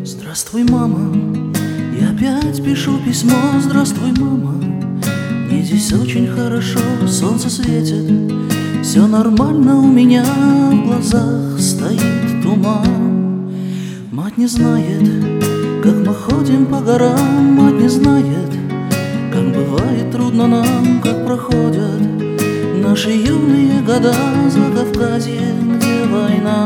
Здравствуй, мама, я опять пишу письмо. Здравствуй, мама, мне здесь очень хорошо, солнце светит, все нормально, у меня в глазах стоит туман. Мать не знает, как мы ходим по горам, мать не знает, как бывает трудно нам, как проходят наши юные года за Кавказьем, где война.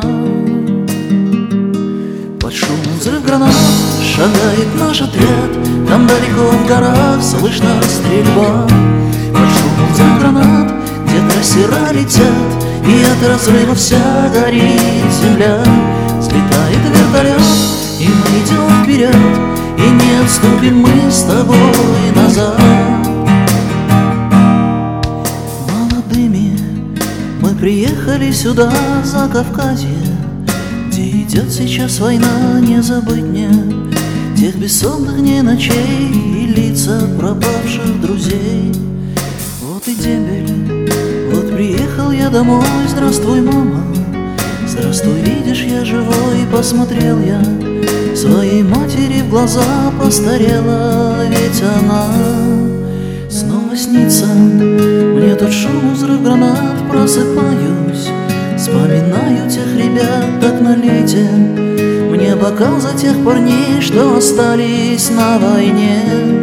Под шум взрыв гранат шагает наш отряд, там далеко в горах слышна стрельба. Под шум взрыв гранат, где трассера летят, и от разрыва вся горит земля. Взлетает вертолет, и мы идем вперед, и не отступим мы с тобой назад. Молодыми мы приехали сюда, за Кавказье, где идет сейчас война. Не забыть мне тех бессонных дней, ночей и лица пропавших друзей. Вот и дембель, вот приехал я домой. Здравствуй, мама, здравствуй, видишь, я живой. Посмотрел я своей матери в глаза, постарела ведь она. Снова снится мне тот шум, взрыв гранат. Просыпаюсь, вспоминаю тех ребят, так налейте мне бокал за тех парней, что остались на войне.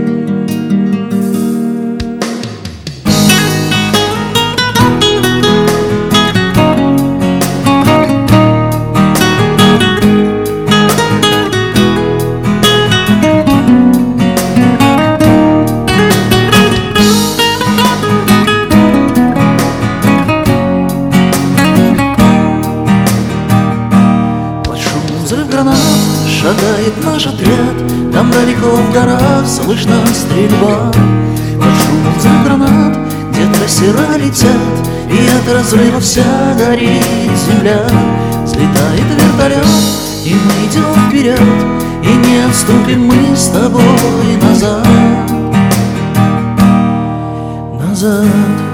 Взрыв гранат шагает наш отряд, там далеко в горах слышна стрельба. Под шум взрыв гранат, где трассера летят, и от разрыва вся горит земля. Взлетает вертолет, и мы идем вперед, и не отступим мы с тобой назад. Назад.